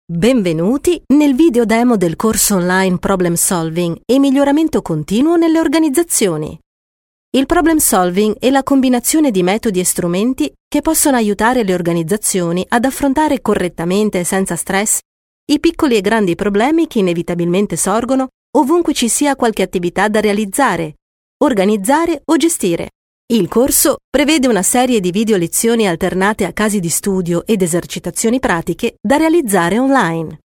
Benvenuti nel video demo del corso online Problem Solving e miglioramento continuo nelle organizzazioni. Il problem solving è la combinazione di metodi e strumenti che possono aiutare le organizzazioni ad affrontare correttamente e senza stress i piccoli e grandi problemi che inevitabilmente sorgono ovunque ci sia qualche attività da realizzare, organizzare o gestire. Il corso prevede una serie di video lezioni alternate a casi di studio ed esercitazioni pratiche da realizzare online.